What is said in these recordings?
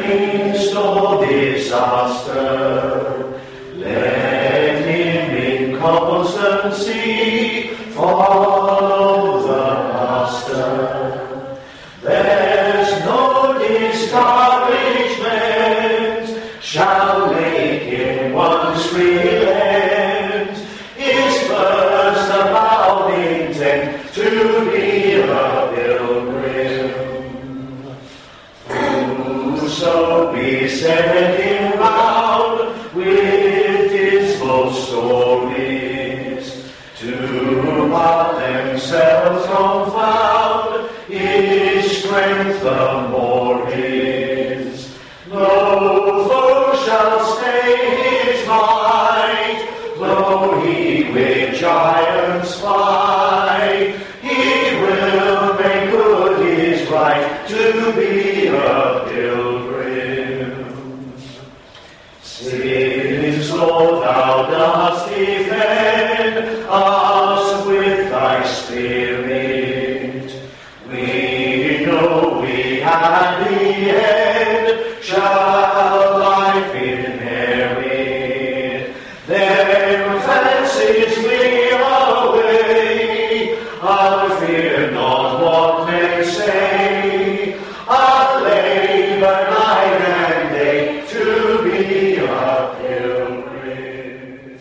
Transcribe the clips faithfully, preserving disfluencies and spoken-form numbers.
midst of disaster, let him in constancy follow the Master. There's no discouragement shall make him once relent. His first avowed intent to be a pilgrim. Whoso beset him round with dismal stories, to what themselves confound, his strength the more is. No foe shall stay his might, though he with giants fight. He will make good his right to be a pilgrim. Since, Lord, thou dost defend us with thy Spirit, we know we at the end shall life inherit. Then fancies flee away, I'll fear not what men say. I'll labor night and day to be a pilgrim.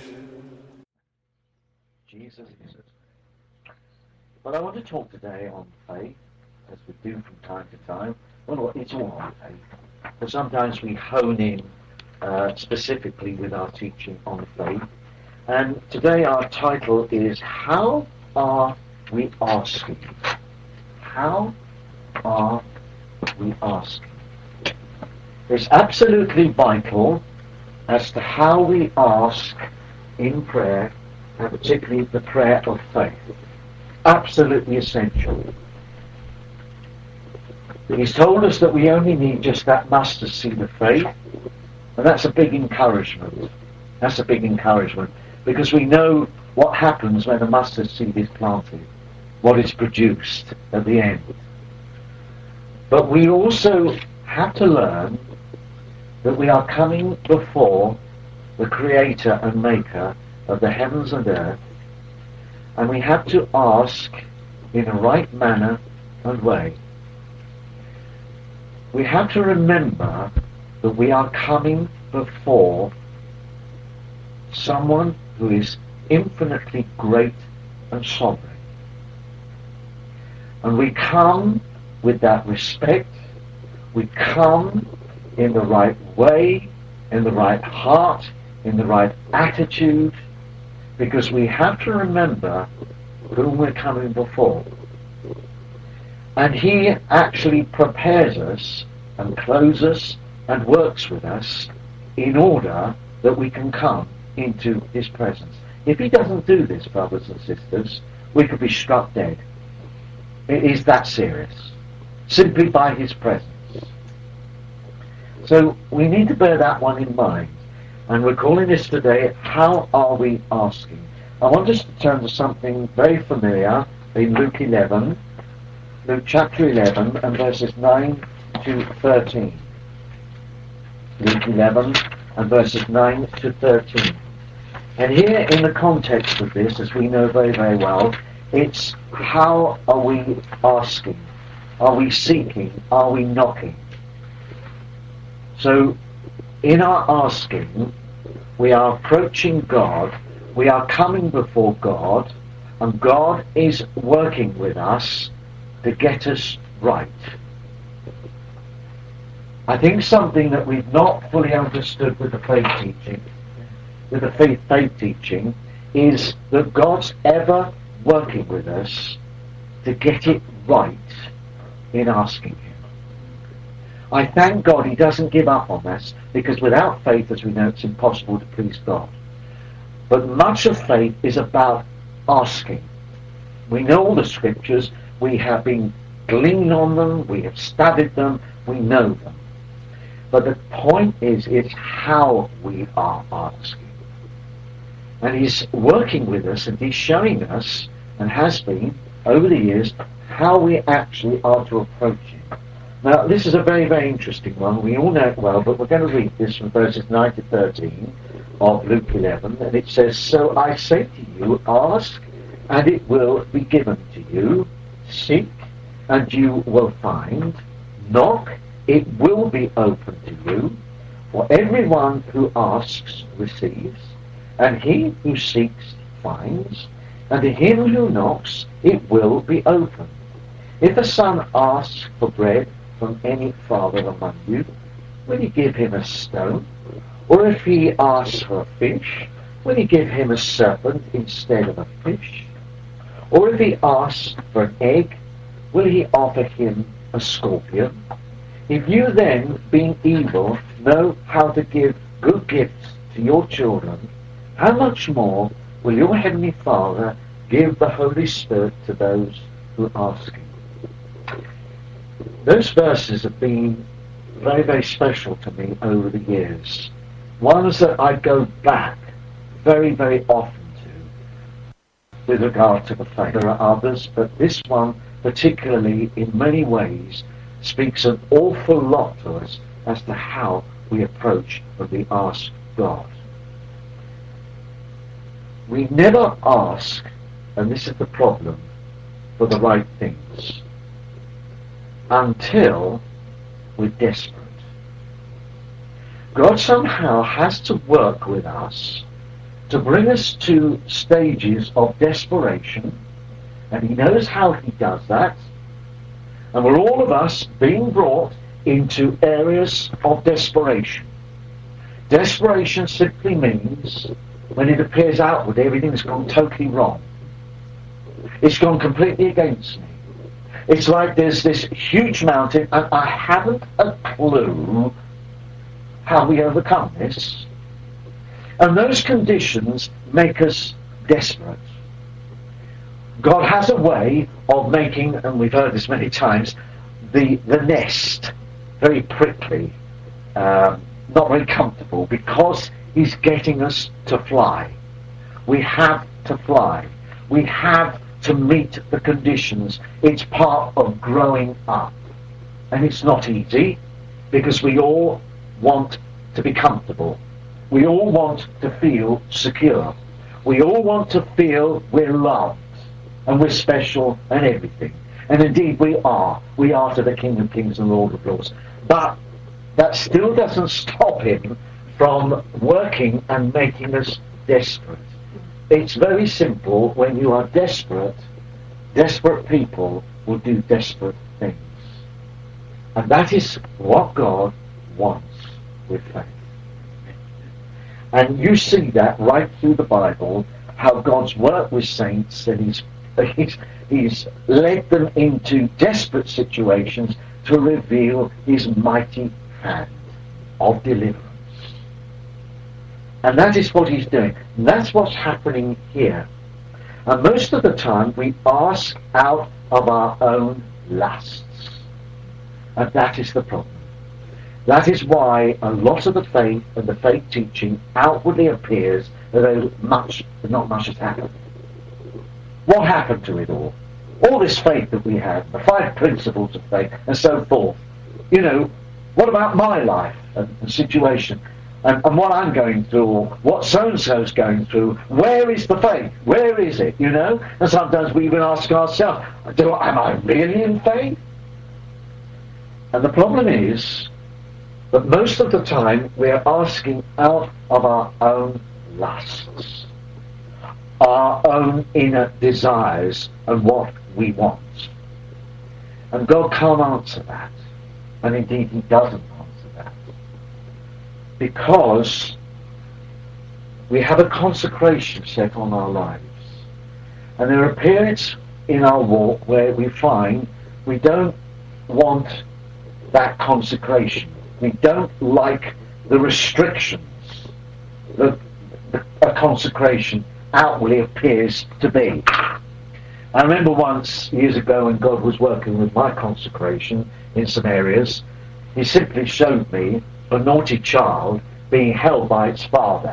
Jesus is it. But I want to talk today on faith, as we do from time to time. Well, it's all on faith. But sometimes we hone in uh, specifically with our teaching on faith. And today our title is, How Are We Asking? How are we asking? It's absolutely vital as to how we ask in prayer, and particularly the prayer of faith. Absolutely essential. He's told us that we only need just that mustard seed of faith, and that's a big encouragement. That's a big encouragement, because we know what happens when a mustard seed is planted, what is produced at the end. But we also have to learn that we are coming before the Creator and Maker of the heavens and earth, and we have to ask in a right manner and way. We have to remember that we are coming before someone who is infinitely great and sovereign. And we come with that respect, we come in the right way, in the right heart, in the right attitude, because we have to remember whom we're coming before. And he actually prepares us and clothes us and works with us in order that we can come into his presence. If he doesn't do this, brothers and sisters, we could be struck dead. It is that serious, simply by his presence. So we need to bear that one in mind. And we're calling this today, How Are We Asking? I want us to turn to something very familiar in Luke eleven, Luke chapter eleven and verses nine to thirteen. Luke eleven and verses nine to thirteen. And here in the context of this, as we know very, very well, it's how are we asking? Are we seeking? Are we knocking? So in our asking, we are approaching God, we are coming before God, and God is working with us to get us right. I think something that we've not fully understood with the faith teaching, with the faith, faith teaching, is that God's ever working with us to get it right in asking him. I thank God he doesn't give up on us, because without faith, as we know, it's impossible to please God. But much of faith is about asking. We know all the scriptures, we have been gleaned on them, we have studied them, we know them. But the point is, it's how we are asking. And he's working with us, and he's showing us, and has been over the years, how we actually are to approach him. Now, this is a very, very interesting one. We all know it well, but we're going to read this from verses nine to thirteen of Luke eleven, and it says, "So I say to you, ask, and it will be given to you. Seek, and you will find. Knock, it will be opened to you. For everyone who asks receives, and he who seeks finds, and to him who knocks it will be opened. If a son asks for bread from any father among you, will you give him a stone? Or if he asks for a fish, will you give him a serpent instead of a fish? Or if he asks for an egg, will he offer him a scorpion? If you then, being evil, know how to give good gifts to your children, how much more will your Heavenly Father give the Holy Spirit to those who ask Him?" Those verses have been very, very special to me over the years. Ones that I go back very, very often to with regard to the faith. There are others, but this one particularly in many ways speaks an awful lot to us as to how we approach and we ask God. We never ask, and this is the problem, for the right things until we're desperate. God somehow has to work with us to bring us to stages of desperation, and He knows how He does that. And we're all of us being brought into areas of desperation. Desperation simply means when it appears outward, everything's gone totally wrong. It's gone completely against me. It's like there's this huge mountain and I haven't a clue how we overcome this. And those conditions make us desperate. God has a way of making, and we've heard this many times, the, the nest very prickly, um, not very comfortable, because He's getting us to fly. We have to fly. We have to meet the conditions. It's part of growing up. And it's not easy, because we all want to be comfortable. We all want to feel secure. We all want to feel we're loved. And we're special and everything. And indeed we are. We are to the King of Kings and Lord of Lords. But that still doesn't stop Him from working and making us desperate. It's very simple. When you are desperate, desperate people will do desperate things. And that is what God wants with faith. And you see that right through the Bible, how God's worked with saints, and He's He's, he's led them into desperate situations to reveal His mighty hand of deliverance. And that is what He's doing. And that's what's happening here. And most of the time we ask out of our own lusts. And that is the problem. That is why a lot of the faith and the faith teaching outwardly appears as though much, not much has happened. What happened to it all? All this faith that we have, the five principles of faith, and so forth. You know, what about my life and, and situation? And, and what I'm going through, or what so-and-so's going through? Where is the faith? Where is it, you know? And sometimes we even ask ourselves, Do, am I really in faith? And the problem is that most of the time we're asking out of our own lusts, our own inner desires and what we want. And God can't answer that. And indeed He doesn't answer that. Because we have a consecration set on our lives. And there are periods in our walk where we find we don't want that consecration. We don't like the restrictions that a consecration outwardly appears to be. I remember once, years ago, when God was working with my consecration in some areas, He simply showed me a naughty child being held by its father,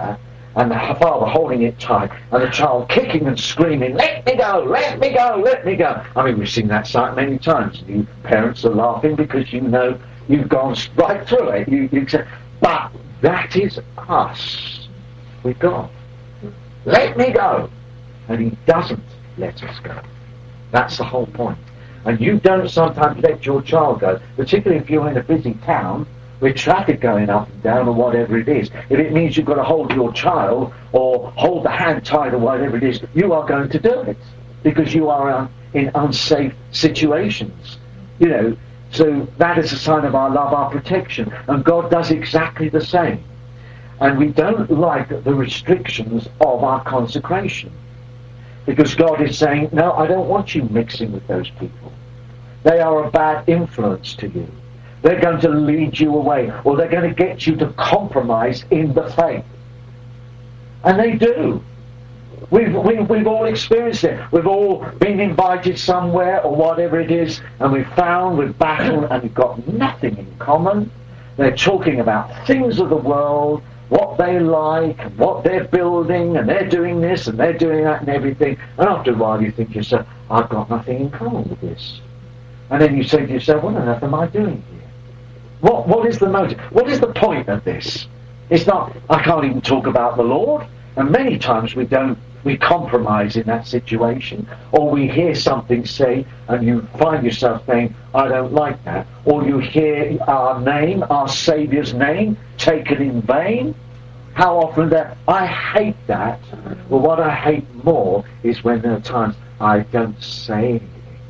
and the father holding it tight, and the child kicking and screaming, let me go, let me go, let me go. I mean, we've seen that sight many times. You parents are laughing because you know you've gone right through it. You, you say, but that is us with God. Let me go. And he doesn't let us go. That's the whole point. And you don't sometimes let your child go, particularly if you're in a busy town with traffic going up and down or whatever it is. If it means you've got to hold your child or hold the hand tight or whatever it is, you are going to do it because you are uh, in unsafe situations. You know, so that is a sign of our love, our protection. And God does exactly the same. And we don't like the restrictions of our consecration. Because God is saying, no, I don't want you mixing with those people. They are a bad influence to you. They're going to lead you away, or they're going to get you to compromise in the faith. And they do. We've, we've, we've all experienced it. We've all been invited somewhere, or whatever it is, and we've found, we've battled, and we've got nothing in common. They're talking about things of the world, what they like, and what they're building, and they're doing this, and they're doing that, and everything. And after a while you think to yourself, I've got nothing in common with this. And then you say to yourself, what on earth am I doing here? What, what is the motive? What is the point of this? It's not, I can't even talk about the Lord. And many times we don't, we compromise in that situation. Or we hear something say, and you find yourself saying, I don't like that. Or you hear our name, our Saviour's name, taken in vain. How often that, I hate that. Well, what I hate more is when there are times I don't say anything.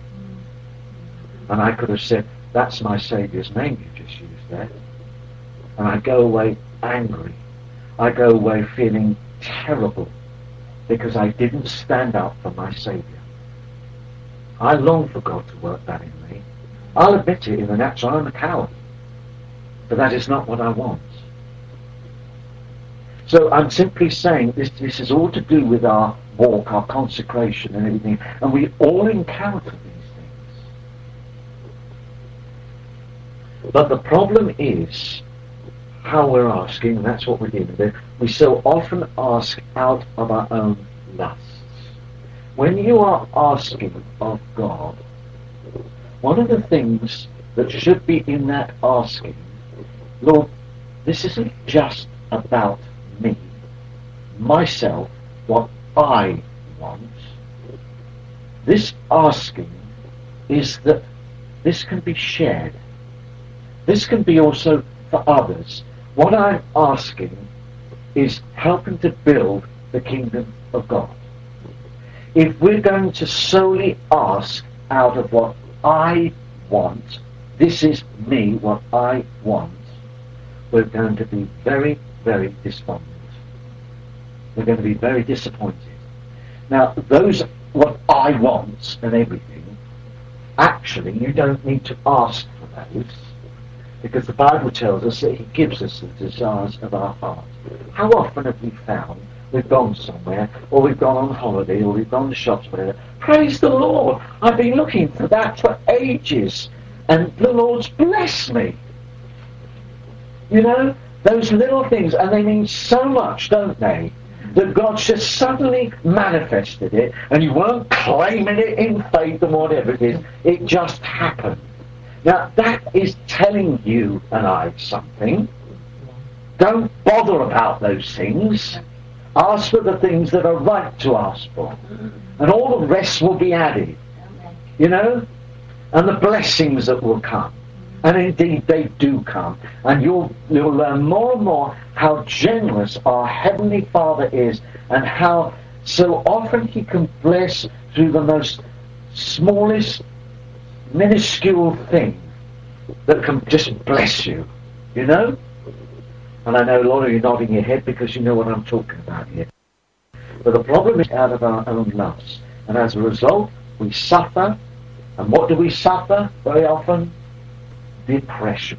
And I could have said, that's my Saviour's name you just used there. And I go away angry. I go away feeling terrible because I didn't stand up for my Saviour. I long for God to work that in me. I'll admit it, in the natural I'm a coward. But that is not what I want. So I'm simply saying this, this is all to do with our walk, our consecration and everything. And we all encounter these things. But the problem is how we're asking, and that's what we're dealing with. We so often ask out of our own lusts. When you are asking of God, one of the things that should be in that asking, Lord, this isn't just about me, myself, what I want. This asking is that this can be shared. This can be also for others. What I'm asking is helping to build the kingdom of God. If we're going to solely ask out of what I want, this is me, what I want, we're going to be very, very despondent. We're going to be very disappointed. Now, those, what I want and everything, actually, you don't need to ask for those, because the Bible tells us that he gives us the desires of our heart. How often have we found we've gone somewhere, or we've gone on holiday, or we've gone to shops, whatever, praise the Lord, I've been looking for that for ages, and the Lord's blessed me. You know, those little things, and they mean so much, don't they? That God's just suddenly manifested it, and you weren't claiming it in faith and whatever it is, it just happened. Now, that is telling you and I something. Don't bother about those things. Ask for the things that are right to ask for. And all the rest will be added. You know? And the blessings that will come. And indeed, they do come. And you'll, you'll learn more and more how generous our Heavenly Father is, and how so often He can bless through the most smallest, minuscule thing that can just bless you, you know? And I know a lot of you nodding your head because you know what I'm talking about here. But the problem is out of our own lusts. And as a result, we suffer. And what do we suffer very often? Depression.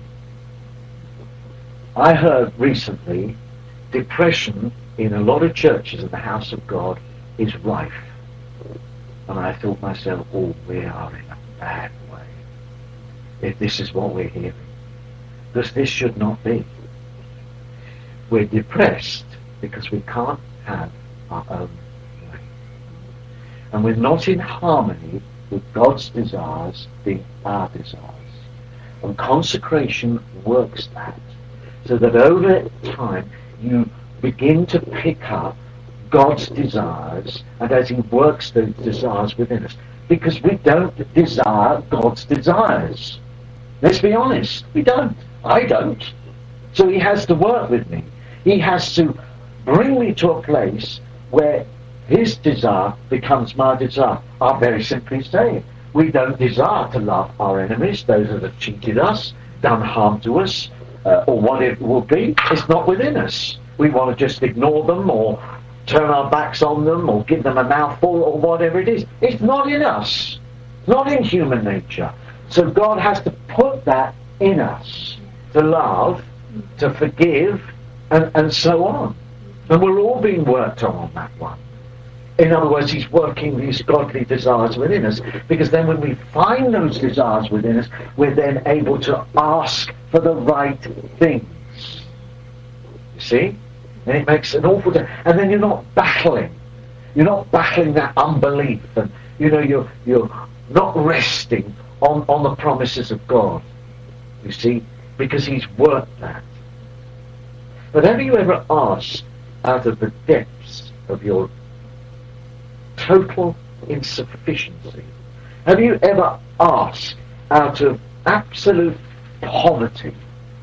I heard recently depression in a lot of churches in the house of God is rife. And I thought myself, oh, we are in a bad way if this is what we're hearing. Because this should not be. We're depressed because we can't have our own way. And we're not in harmony with God's desires being our desires. And consecration works that, so that over time you begin to pick up God's desires, and as he works those desires within us. Because we don't desire God's desires. Let's be honest, we don't. I don't. So he has to work with me. He has to bring me to a place where his desire becomes my desire. I'll very simply say, we don't desire to love our enemies, those that have cheated us, done harm to us, uh, or whatever it will be. It's not within us. We want to just ignore them, or turn our backs on them, or give them a mouthful, or whatever it is. It's not in us. It's not in human nature. So God has to put that in us, to love, to forgive, and, and so on. And we're all being worked on on that one. In other words, he's working these godly desires within us, because then when we find those desires within us, we're then able to ask for the right things. You see? And it makes an awful difference. And then you're not battling. You're not battling that unbelief, and you know you're you're not resting on, on the promises of God. You see, because he's worked that. But have you ever asked, out of the depths of your total insufficiency, have you ever asked, out of absolute poverty,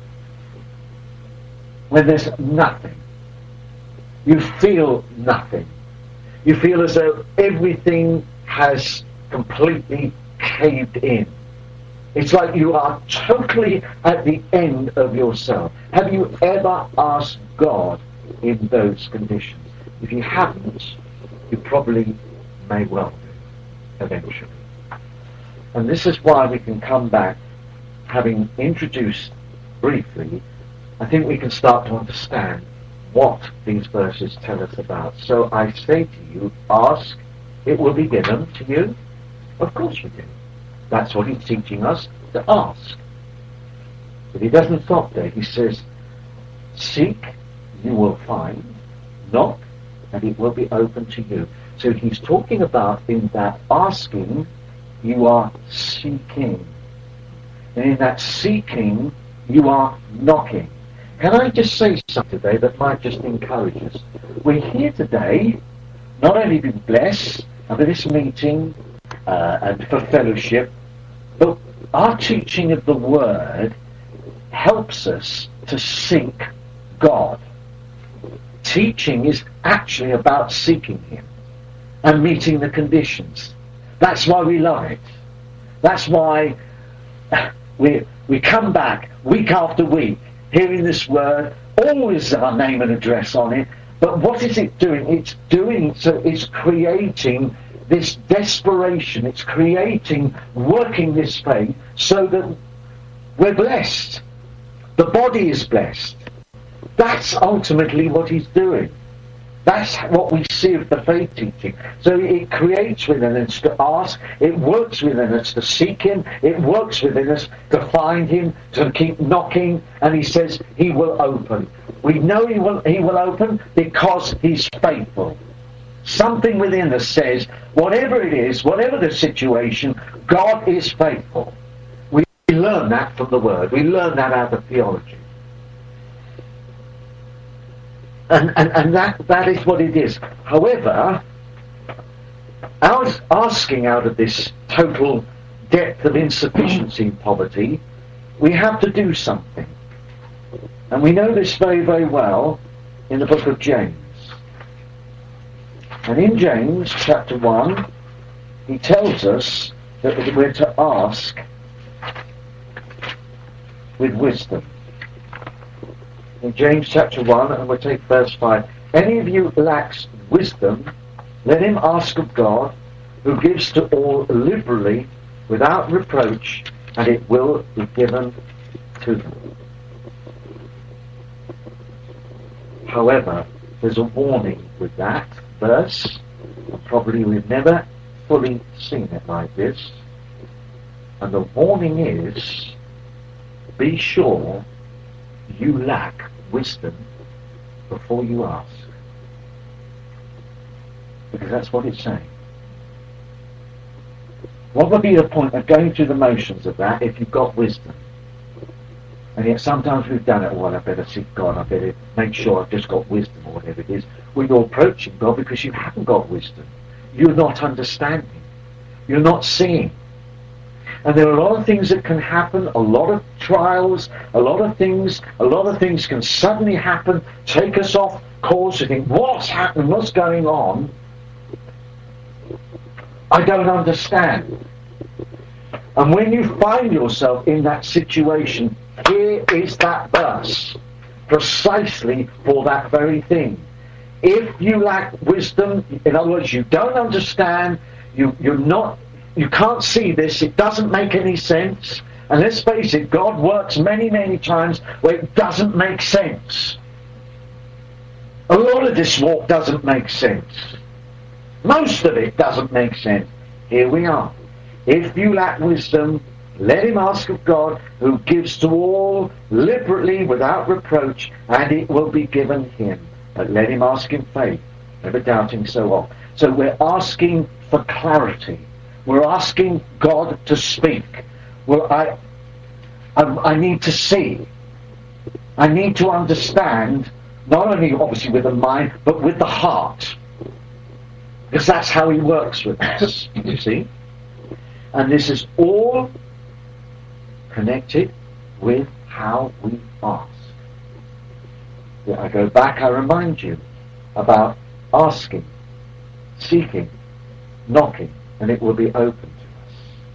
when there's nothing? You feel nothing. You feel as though everything has completely caved in. It's like you are totally at the end of yourself. Have you ever asked God in those conditions? If you haven't, you probably may well do, eventually. And this is why we can come back, having introduced briefly, I think we can start to understand what these verses tell us about. So I say to you, ask, it will be given to you. Of course we do. That's what he's teaching us, to ask. But he doesn't stop there. He says, seek, you will find. Knock, and it will be open to you. So he's talking about in that asking, you are seeking. And in that seeking, you are knocking. Can I just say something today that might just encourage us? We're here today, not only be blessed for this meeting uh, and for fellowship, but our teaching of the Word helps us to seek God. Teaching is actually about seeking Him and meeting the conditions. That's why we love it. That's why we we come back week after week, hearing this word, always our name and address on it. But what is it doing? It's doing so. It's creating this desperation. It's creating, working this faith so that we're blessed. The body is blessed. That's ultimately what he's doing. That's what we see of the faith teaching. So it creates within us to ask, it works within us to seek him, it works within us to find him, to keep knocking, and he says he will open. We know he will, he will open because he's faithful. Something within us says, whatever it is, whatever the situation, God is faithful. We learn that from the Word. We learn that out of theology. And, and, and that, that is what it is. However, our asking out of this total depth of insufficiency and poverty, we have to do something. And we know this very, very well in the book of James. And in James chapter one, he tells us that we're to ask with wisdom. In James chapter one, and we'll take verse five. Any of you lacks wisdom, let him ask of God, who gives to all liberally, without reproach, and it will be given to them. However, there's a warning with that verse. Probably we've never fully seen it like this. And the warning is, be sure you lack wisdom before you ask. Because that's what it's saying. What would be the point of going through the motions of that if you've got wisdom? And yet sometimes we've done it, well, I better seek God, I better make sure I've just got wisdom or whatever it is. Well, you're approaching God because you haven't got wisdom. You're not understanding. You're not seeing. And there are a lot of things that can happen, a lot of trials, a lot of things, a lot of things can suddenly happen, take us off course, you think, what's happening, what's going on? I don't understand. And when you find yourself in that situation, here is that verse, precisely for that very thing. If you lack wisdom, in other words, you don't understand, you, you're not, you can't see this, it doesn't make any sense, and let's face it, God works many, many times where it doesn't make sense. A lot of this walk doesn't make sense. Most of it doesn't make sense. Here we are. If you lack wisdom, let him ask of God, who gives to all liberally without reproach, and it will be given him. But let him ask in faith, never doubting so often. So we're asking for clarity. We're asking God to speak. Well, I, I, I need to see. I need to understand, not only obviously with the mind, but with the heart. Because that's how he works with us, you see. And this is all connected with how we ask. I go back, I remind you about asking, seeking, knocking, and it will be open to us.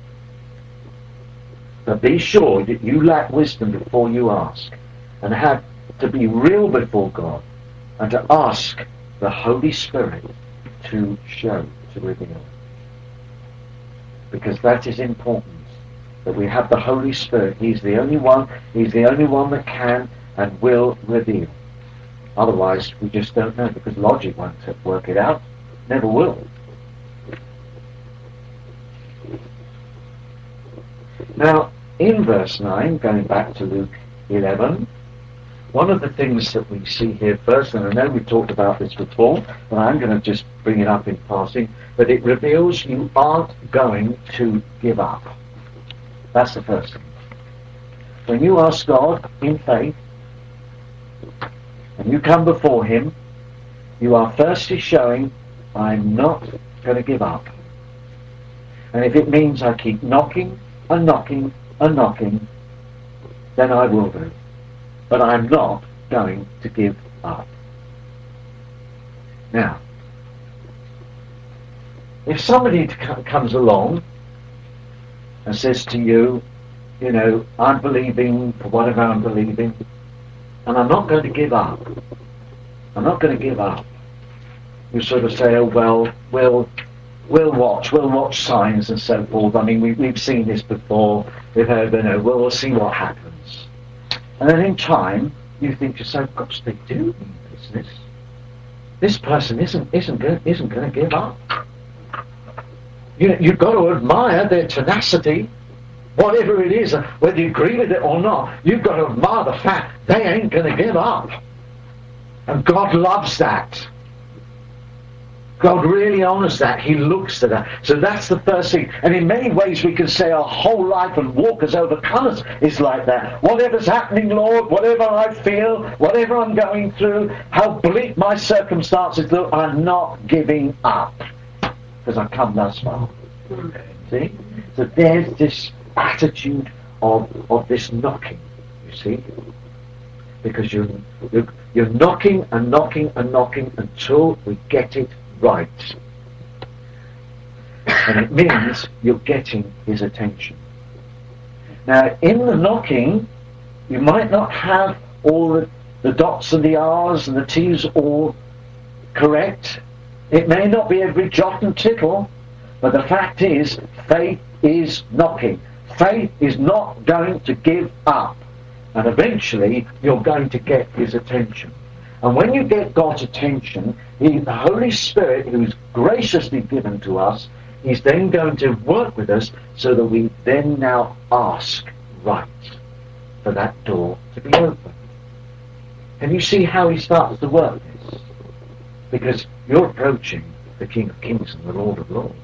But be sure that you lack wisdom before you ask, and have to be real before God, and to ask the Holy Spirit to show, to reveal. Because that is important, that we have the Holy Spirit. He's the only one, He's the only one that can and will reveal. Otherwise, we just don't know, because logic won't work it out. Never will. Now, in verse nine, going back to Luke eleven, one of the things that we see here first, and I know we've talked about this before, but I'm going to just bring it up in passing, but it reveals you aren't going to give up. That's the first thing. When you ask God in faith, and you come before him, you are firstly showing, I'm not going to give up. And if it means I keep knocking and knocking and knocking, then I will do. But I'm not going to give up. Now, if somebody comes along and says to you, you know, I'm believing for whatever I'm believing, and I'm not going to give up. I'm not going to give up. You sort of say, oh, well, we'll, we'll watch. We'll watch signs and so forth. I mean, we, we've seen this before. We've heard, you know, well, we'll see what happens. And then in time, you think to yourself, gosh, they do mean business. This person isn't, isn't, going, isn't going to give up. You, you've got to admire their tenacity. Whatever it is, whether you agree with it or not, you've got to admire the fact they ain't going to give up. And God loves that. God really honours that. He looks to that. So that's the first thing. And in many ways we can say our whole life and walk as overcomers is like that. Whatever's happening, Lord, whatever I feel, whatever I'm going through, how bleak my circumstances look, I'm not giving up. Because I've come thus far. See? So there's this attitude of of this knocking, you see, because you're, you're you're knocking and knocking and knocking until we get it right, and it means you're getting his attention. Now, in the knocking, you might not have all the, the dots and the R's and the T's all correct. It may not be every jot and tittle, but the fact is, faith is knocking. Faith is not going to give up. And eventually, you're going to get his attention. And when you get God's attention, he, the Holy Spirit, who's graciously given to us, is then going to work with us so that we then now ask right for that door to be opened. Can you see how he starts to work this? Because you're approaching the King of Kings and the Lord of Lords.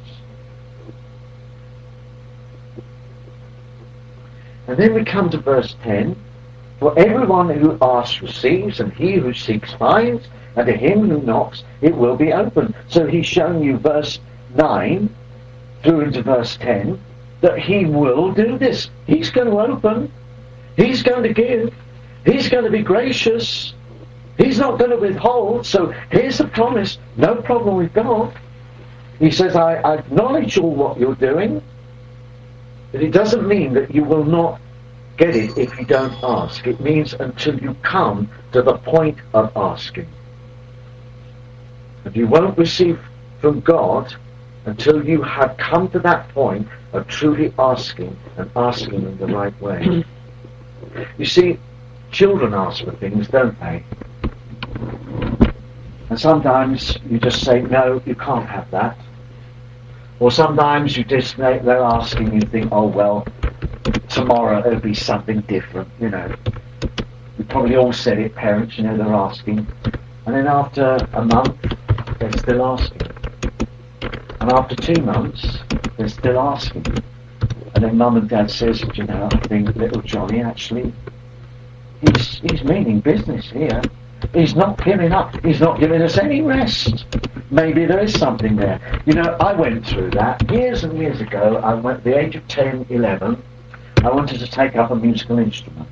And then we come to verse ten. For everyone who asks receives, and he who seeks finds, and to him who knocks it will be opened. So he's showing you verse nine through into verse ten that he will do this. He's going to open. He's going to give. He's going to be gracious. He's not going to withhold. So here's the promise. No problem with God. He says, I, I acknowledge all what you're doing, but it doesn't mean that you will not get it if you don't ask. It means until you come to the point of asking. And you won't receive from God until you have come to that point of truly asking, and asking in the right way. You see, children ask for things, don't they? And sometimes you just say, no, you can't have that. Or sometimes you just, they're asking, you think, oh well, tomorrow it'll be something different, you know. We probably all said it, parents, you know, they're asking. And then after a month, they're still asking. And after two months, they're still asking. And then mum and dad says, you know, I think little Johnny actually, he's, he's meaning business here. He's not giving up. He's not giving us any rest. Maybe there is something there. You know, I went through that years and years ago. I went at the age of ten, eleven. I wanted to take up a musical instrument.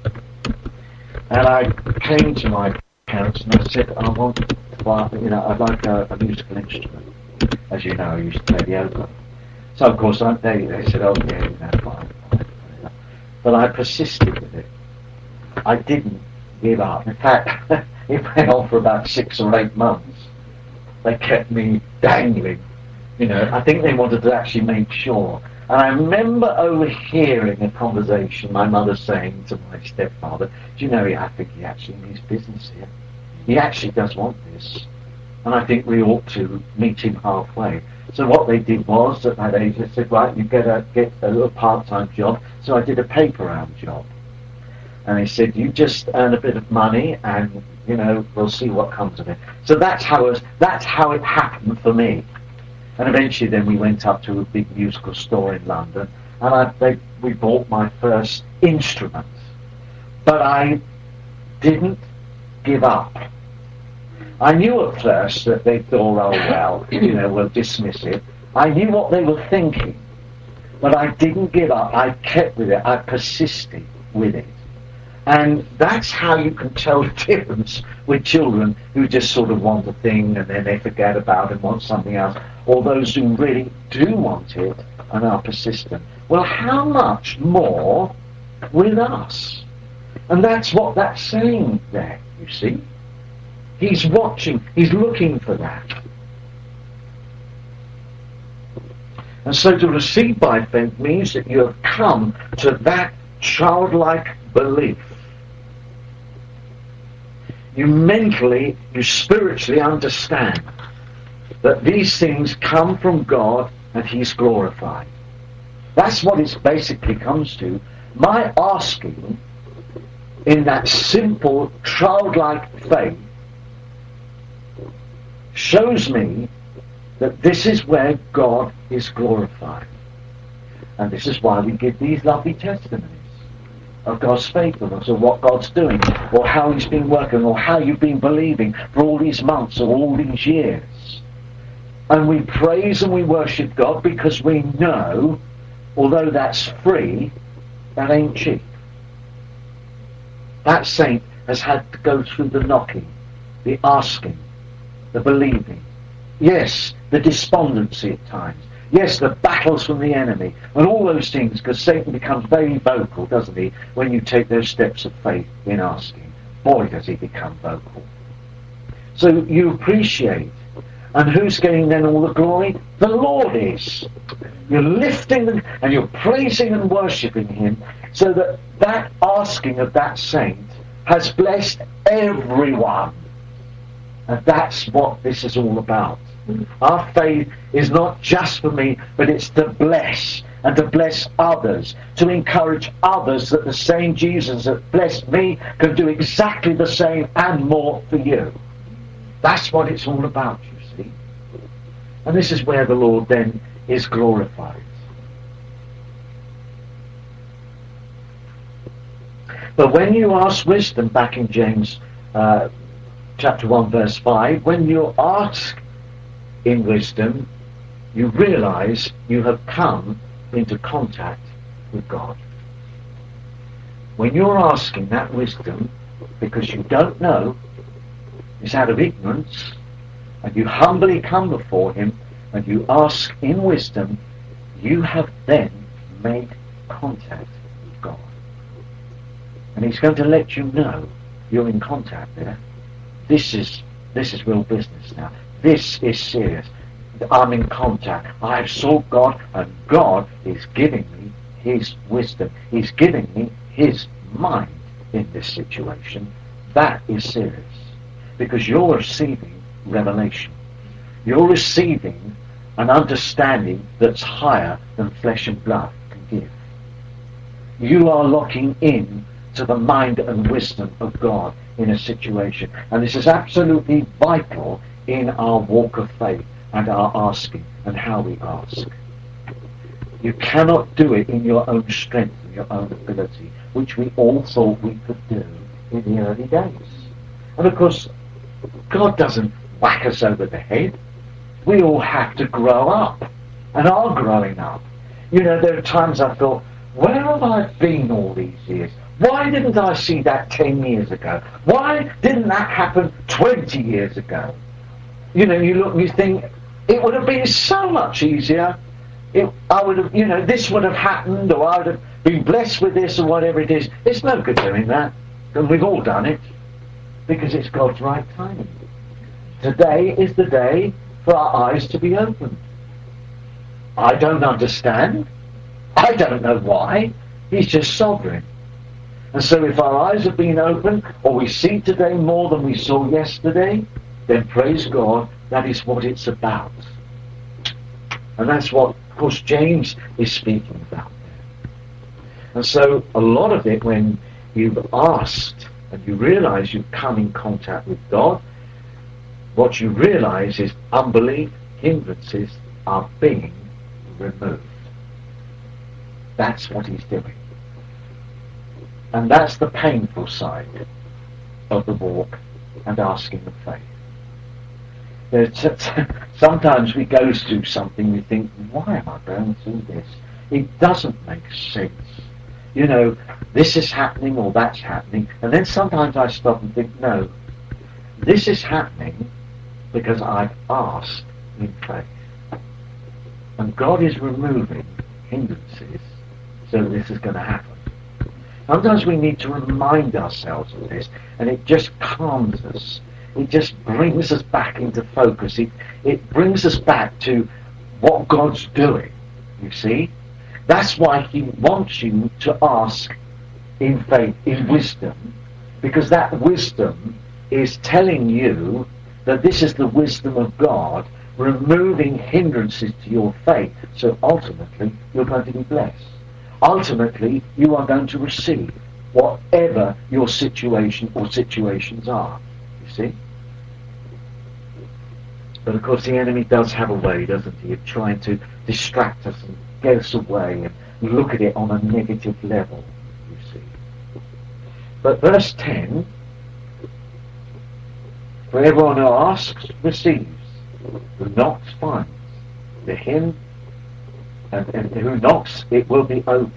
And I came to my parents and I said, I want, well, you know, I'd like a, a musical instrument. As you know, I used to play the oboe. So of course I, they, they said, oh yeah, you know, fine, fine. But I persisted with it. I didn't give up. In fact, it went on for about six or eight months. They kept me dangling. You know, I think they wanted to actually make sure. And I remember overhearing a conversation, my mother saying to my stepfather, do you know, I think he actually means business here. He actually does want this. And I think we ought to meet him halfway. So what they did was, at that age, they said, right, you get a, get a little part-time job. So I did a paper round job. And they said, you just earn a bit of money and, you know, we'll see what comes of it. So that's how it, that's how it happened for me. And eventually then we went up to a big musical store in London and I, they, we bought my first instrument. But I didn't give up. I knew at first that they thought, oh well, you know, we'll dismiss it. I knew what they were thinking. But I didn't give up. I kept with it. I persisted with it. And that's how you can tell the difference with children who just sort of want a thing and then they forget about it and want something else, or those who really do want it and are persistent. Well, how much more with us? And that's what that's saying there, you see. He's watching, he's looking for that. And so to receive by faith means that you have come to that childlike belief. You mentally, you spiritually understand that these things come from God and He's glorified. That's what it basically comes to. My asking in that simple childlike faith shows me that this is where God is glorified. And this is why we give these lovely testimonies of God's faithfulness, or what God's doing, or how He's been working, or how you've been believing for all these months or all these years. And we praise and we worship God because we know, although that's free, that ain't cheap. That saint has had to go through the knocking, the asking, the believing. Yes, the despondency at times. Yes, the battles from the enemy and all those things, because Satan becomes very vocal, doesn't he, when you take those steps of faith in asking. Boy, does he become vocal. So you appreciate. And who's getting then all the glory? The Lord is. You're lifting them and you're praising and worshipping Him, so that that asking of that saint has blessed everyone. And that's what this is all about. Our faith is not just for me, but it's to bless and to bless others, to encourage others that the same Jesus that blessed me can do exactly the same and more for you. That's what it's all about, you see. And this is where the Lord then is glorified. But when you ask wisdom, back in James uh, chapter one verse five, when you ask in wisdom, you realize you have come into contact with God. When you're asking that wisdom because you don't know, it's out of ignorance, and you humbly come before him and you ask in wisdom, you have then made contact with God. And he's going to let you know you're in contact there. This is this is real business now. This is serious. I'm in contact. I've sought God, and God is giving me his wisdom. He's giving me his mind in this situation. That is serious. Because you're receiving revelation. You're receiving an understanding that's higher than flesh and blood can give. You are locking in to the mind and wisdom of God in a situation. And this is absolutely vital in our walk of faith and our asking and how we ask. You cannot do it in your own strength and your own ability, which we all thought we could do in the early days. And of course, God doesn't whack us over the head. We all have to grow up and are growing up. You know, there are times I thought, where have I been all these years? Why didn't I see that ten years ago? Why didn't that happen twenty years ago? You know, you look and you think, it would have been so much easier. It, I would have, you know, this would have happened, or I would have been blessed with this, or whatever it is. It's no good doing that. And we've all done it. Because it's God's right timing. Today is the day for our eyes to be opened. I don't understand. I don't know why. He's just sovereign. And so if our eyes have been opened, or we see today more than we saw yesterday, then praise God, that is what it's about. And that's what, of course, James is speaking about there. And so a lot of it, when you've asked and you realize you've come in contact with God, what you realize is unbelief, hindrances are being removed. That's what he's doing. And that's the painful side of the walk and asking of faith. There's, sometimes we go through something, we think, why am I going through this? It doesn't make sense. You know, this is happening or that's happening. And then sometimes I stop and think, no, this is happening because I've asked in faith. And God is removing hindrances so that this is going to happen. Sometimes we need to remind ourselves of this, and it just calms us. It just brings us back into focus. It, it brings us back to what God's doing, you see. That's why he wants you to ask in faith, in wisdom, because that wisdom is telling you that this is the wisdom of God, removing hindrances to your faith, so ultimately you're going to be blessed. Ultimately, you are going to receive whatever your situation or situations are, you see. But of course the enemy does have a way, doesn't he, of trying to distract us and get us away and look at it on a negative level, you see. But verse ten, for everyone who asks receives, who knocks finds, to him and, and who knocks it will be opened.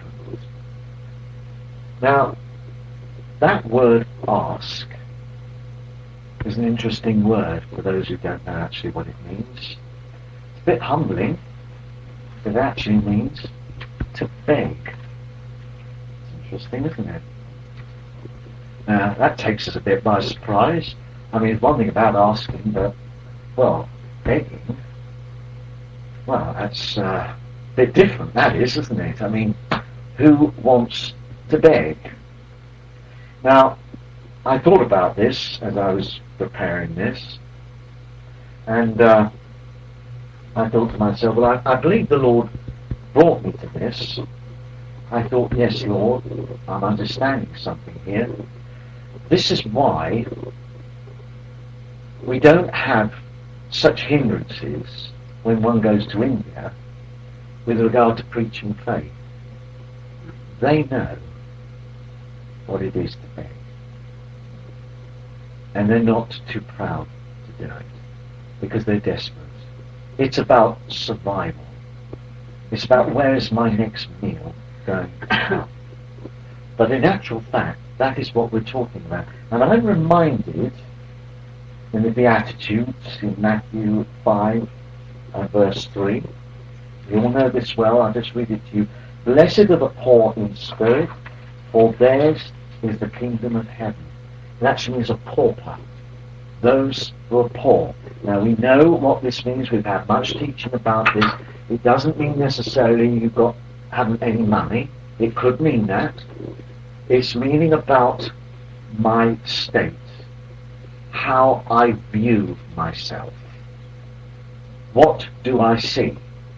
Now, that word ask is an interesting word for those who don't know actually what it means. It's a bit humbling. It actually means to beg. It's interesting, isn't it? Now, that takes us a bit by surprise. I mean, it's one thing about asking, but, well, begging, well, that's uh, a bit different, that is, isn't it? I mean, who wants to beg? Now, I thought about this as I was preparing this, and uh, I thought to myself, well, I, I believe the Lord brought me to this. I thought, yes, Lord, I'm understanding something here. This is why we don't have such hindrances when one goes to India with regard to preaching faith. They know what it is to beg. And they're not too proud to do it because they're desperate. It's about survival. It's about where is my next meal going to come. But in actual fact, that is what we're talking about. And I'm reminded in the Beatitudes in Matthew five and verse three, you all know this well, I'll just read it to you. Blessed are the poor in spirit, for theirs is the kingdom of heaven. It actually means a pauper. Those who are poor. Now we know what this means. We've had much teaching about this. It doesn't mean necessarily you've got haven't any money. It could mean that. It's meaning about my state, how I view myself. What do I see?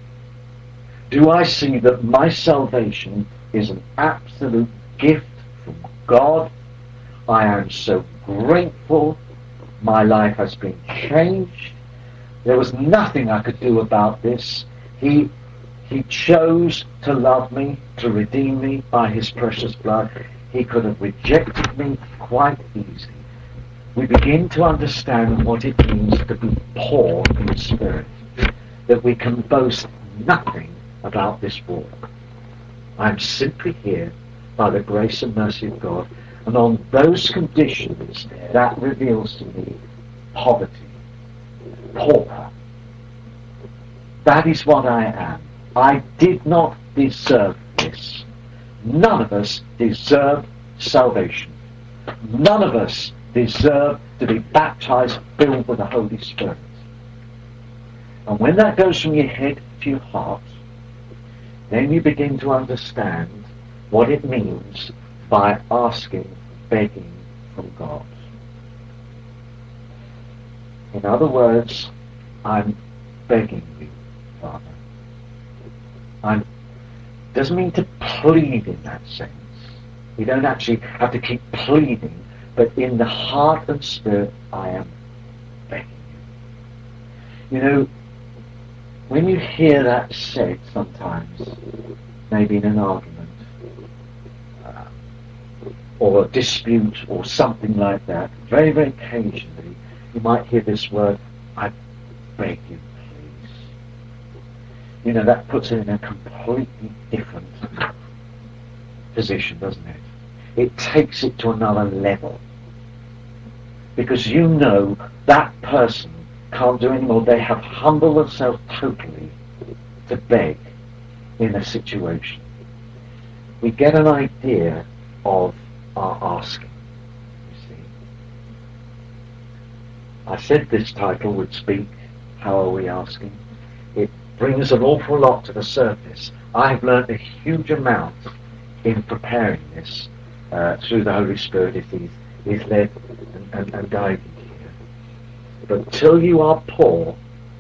Do I see that my salvation is an absolute gift from God? I am so grateful. My life has been changed. There was nothing I could do about this. He, he chose to love me, to redeem me by his precious blood. He could have rejected me quite easily. We begin to understand what it means to be poor in spirit, that we can boast nothing about this walk. I'm simply here by the grace and mercy of God, and on those conditions that reveals to me poverty, pauper. That is what I am. I did not deserve this. None of us deserve salvation. None of us deserve to be baptized, filled with the Holy Spirit. And when that goes from your head to your heart, then you begin to understand what it means by asking, begging from God. In other words, I'm begging you, Father. I'm doesn't mean to plead in that sense. You don't actually have to keep pleading, but in the heart and spirit, I am begging you. You know, when you hear that said sometimes, maybe in an argument, uh, or a dispute, or something like that, very, very occasionally, you might hear this word, I beg you, please. You know, that puts it in a completely different position, doesn't it? It takes it to another level. Because you know that person can't do any more. They have humbled themselves totally to beg in a situation. We get an idea of our asking, you see. I said this title would speak, How Are We Asking? It brings an awful lot to the surface. I've learned a huge amount in preparing this uh, through the Holy Spirit if He's, he's led and, and, and guided you. But till you are poor,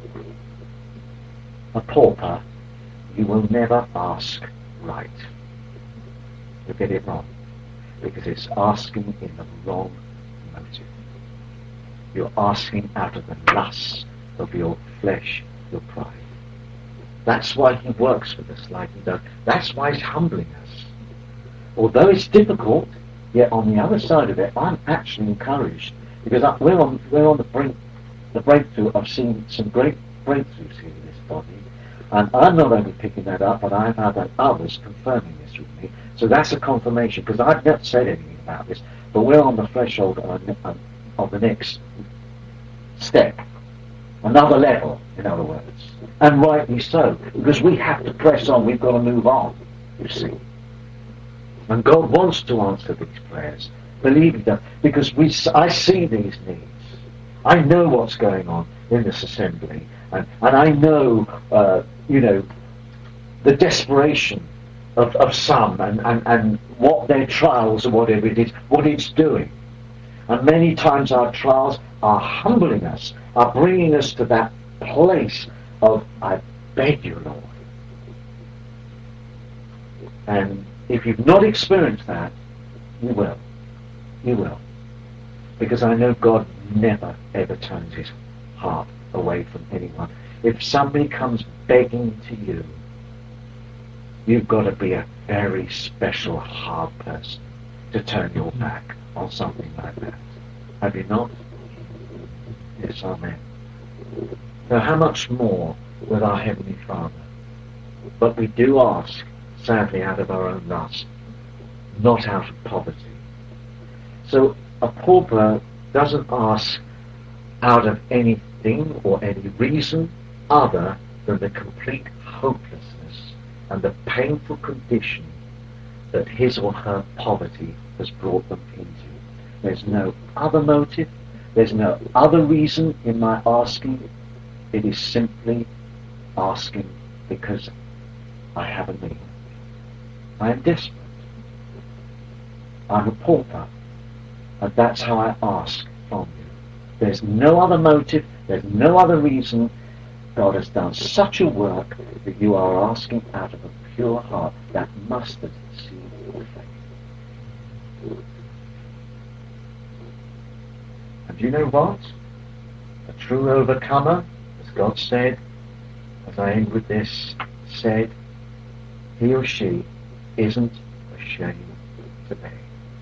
a pauper, you will never ask right. You'll get it wrong, because it's asking in the wrong motive. You're asking out of the lust of your flesh, your pride. That's why He works with us like He does. That's why He's humbling us. Although it's difficult, yet on the other side of it, I'm actually encouraged, because I, we're on we're on the brink, the breakthrough. I've seen some great breakthroughs here in this body, and I'm not only picking that up, but I've had others confirming this with me. So that's a confirmation, because I've not said anything about this, but we're on the threshold of, of the next step, another level, in other words, and rightly so, because we have to press on. We've got to move on, you see. And God wants to answer these prayers. Believe that, because we, I see these needs. I know what's going on in this assembly, and, and I know, uh, you know, the desperation of, of some, and, and, and what their trials or whatever it is, what it's doing. And many times our trials are humbling us, are bringing us to that place of, I beg you, Lord. And if you've not experienced that, you will. You will. Because I know God never, ever turns His heart away from anyone. if somebody comes begging to you, you've got to be a very special, hard person to turn your back on something like that. Have you not? Yes, amen. Now, how much more with our Heavenly Father? But we do ask, sadly, out of our own lust, not out of poverty. So a pauper doesn't ask out of anything or any reason other than the complete hopelessness and the painful condition that his or her poverty has brought them into. There's no other motive, there's no other reason in my asking. It is simply asking because I have a need. I am desperate. I'm a pauper, and that's how I ask from you. There's no other motive, there's no other reason. God has done such a work that you are asking out of a pure heart, that mustard seed of faith. And you know what? A true overcomer, as God said, as I end with this, said, he or she isn't ashamed to beg.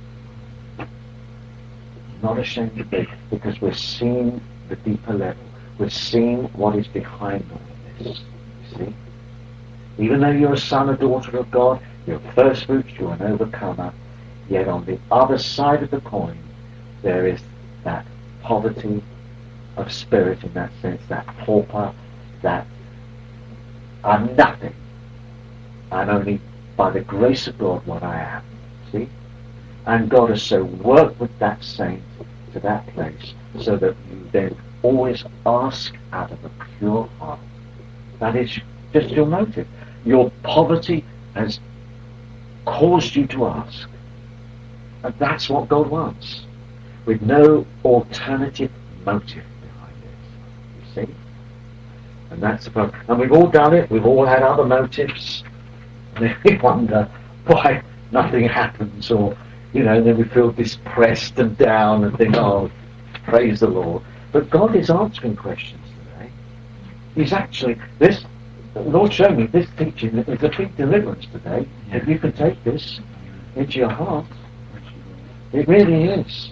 Not ashamed to beg, because we're seeing the deeper level. We're seeing what is behind all of this. You see? Even though you're a son or daughter of God, you're first fruits, you're an overcomer, yet on the other side of the coin, there is that poverty of spirit, in that sense, that pauper, that I'm nothing. I'm only by the grace of God what I am. See? And God has so worked with that saint to that place so that you then always ask out of a pure heart. That is just your motive. Your poverty has caused you to ask. And that's what God wants. With no alternative motive behind it. You see? And that's the problem. And we've all done it. We've all had other motives. And we wonder why nothing happens, or, you know, then we feel depressed and down and think, oh, praise the Lord. But God is answering questions today. He's actually, this, the Lord showed me this teaching is a big deliverance today. Yeah. If you can take this into your heart, it really is.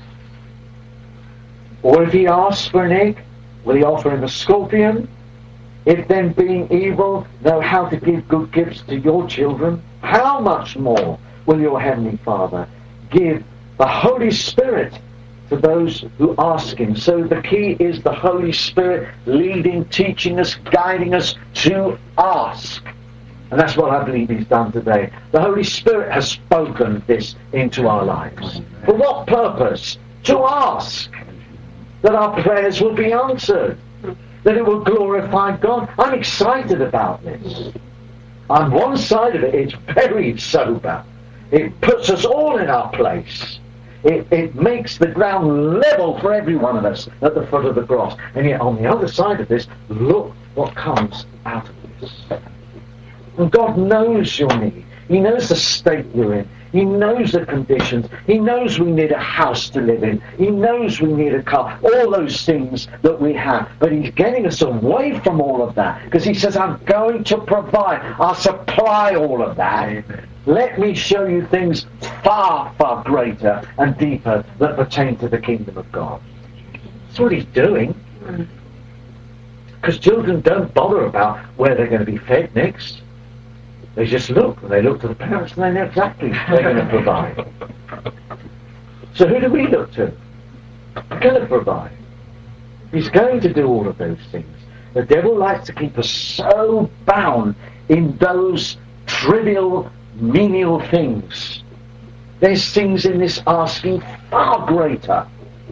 Or if he asks for an egg, will he offer him a scorpion? If then, being evil, know how to give good gifts to your children, how much more will your Heavenly Father give the Holy Spirit to those who ask him? So the key is the Holy Spirit leading, teaching us, guiding us to ask. And that's what I believe he's done today. The Holy Spirit has spoken this into our lives. For what purpose? To ask that our prayers will be answered, that it will glorify God. I'm excited about this. On one side of it, it's very sober. It puts us all in our place. It, it makes the ground level for every one of us at the foot of the cross. And yet on the other side of this, look what comes out of this. And God knows your need. He knows the state you're in. He knows the conditions. He knows we need a house to live in. He knows we need a car. All those things that we have. But he's getting us away from all of that. Because he says, I'm going to provide. I'll supply all of that. Amen. Let me show you things far, far greater and deeper that pertain to the kingdom of God. That's what he's doing. Because children don't bother about where they're going to be fed next. They just look, and they look to the parents, and they know exactly they're going to provide. So who do we look to? He's going to provide. He's going to do all of those things. The devil likes to keep us so bound in those trivial, menial things. There's things in this asking far greater.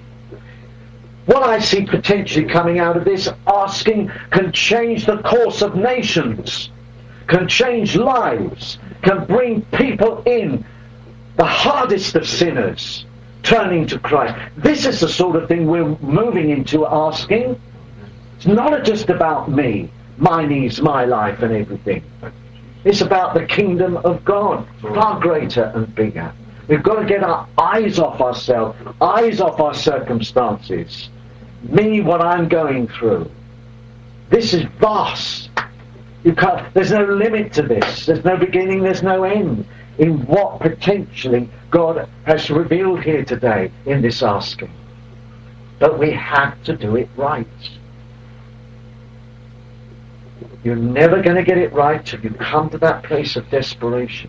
What I see potentially coming out of this asking can change the course of nations, can change lives, can bring people in, the hardest of sinners, turning to Christ. This is the sort of thing we're moving into asking. It's not just about me, my needs, my life and everything. It's about the kingdom of God, far greater and bigger. We've got to get our eyes off ourselves, eyes off our circumstances. Me, what I'm going through. This is vast. You can't, there's no limit to this. There's no beginning, there's no end in what potentially God has revealed here today in this asking. But we have to do it right. You're never going to get it right till you come to that place of desperation.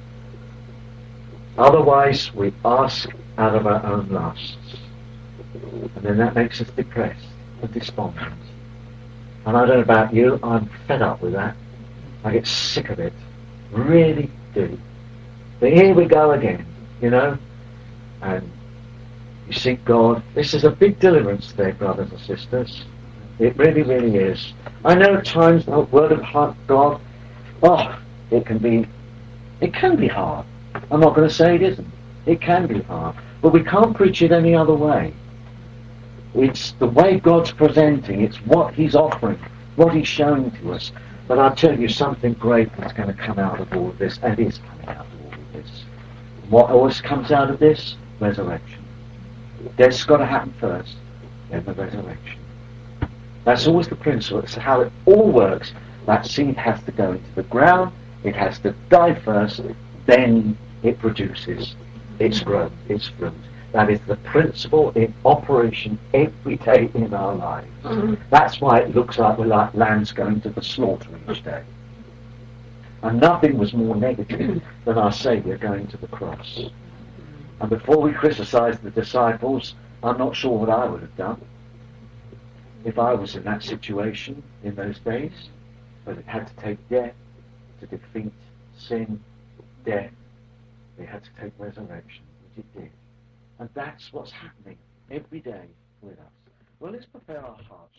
Otherwise, we ask out of our own lusts. And then that makes us depressed and despondent. And I don't know about you, I'm fed up with that. I get sick of it. Really do. But here we go again, you know. And you seek God. This is a big deliverance today, brothers and sisters. It really, really is. I know at times the word of God, oh, it can be, it can be hard. I'm not going to say it isn't. It can be hard. But we can't preach it any other way. It's the way God's presenting. It's what He's offering, what He's showing to us. But I'll tell you something great is going to come out of all of this, and is coming out of all of this. What always comes out of this? Resurrection. Death's got to happen first, then the resurrection. That's always the principle. It's how it all works. That seed has to go into the ground. It has to die first. Then it produces its growth, its fruit. That is the principle in operation every day in our lives. Mm-hmm. That's why it looks like we're like lambs going to the slaughter each day. And nothing was more negative than our Saviour going to the cross. And before we criticise the disciples, I'm not sure what I would have done if I was in that situation in those days. But it had to take death to defeat sin, death. They had to take resurrection, which it did. And that's what's happening every day with us. Well, let's prepare our hearts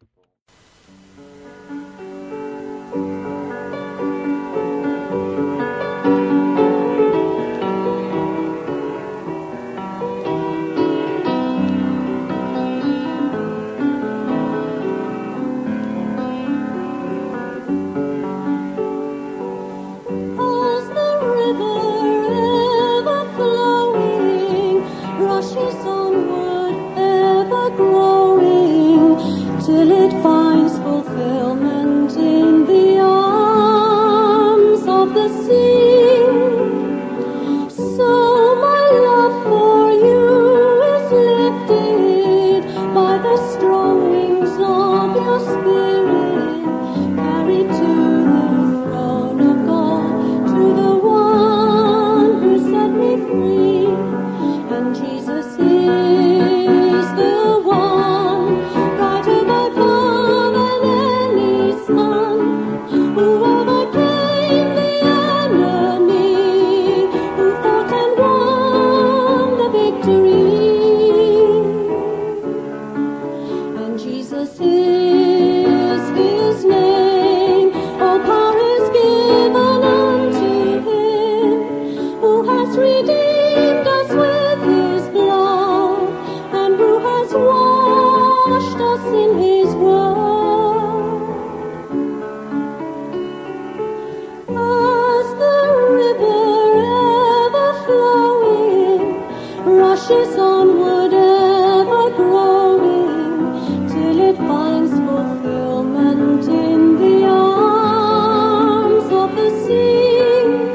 till it finds fulfillment in the arms of the sea. So my love for you is lifted by the strong wings of your spirit, carried to the throne of God, to the one who set me free. And Jesus is the one brighter by far than any sun, who overcame the enemy, who fought and won the victory. And Jesus is his name, all power is given unto him, who has redeemed us with his blood, and who has washed us in his word. As the river ever flowing rushes onward, ever growing, till it finds fulfillment in the arms of the sea.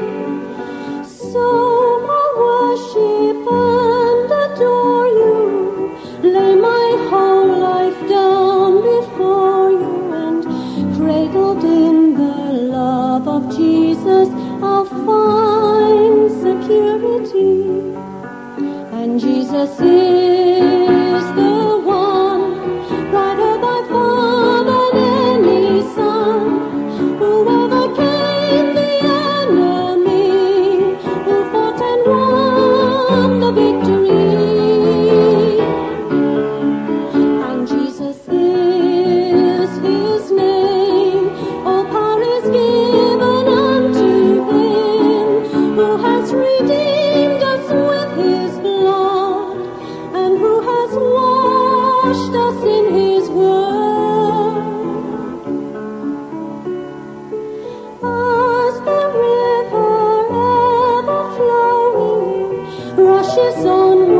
So I worship and adore you, lay my whole life down before you, and cradled in the love of Jesus I'll find security. And Jesus is the one, brighter by far than any sun, who overcame the enemy, who fought and won the victory. And Jesus is his name, all power is given unto him, who has redeemed us with his blood, and who has washed us in his word. As the river ever flowing rushes onward,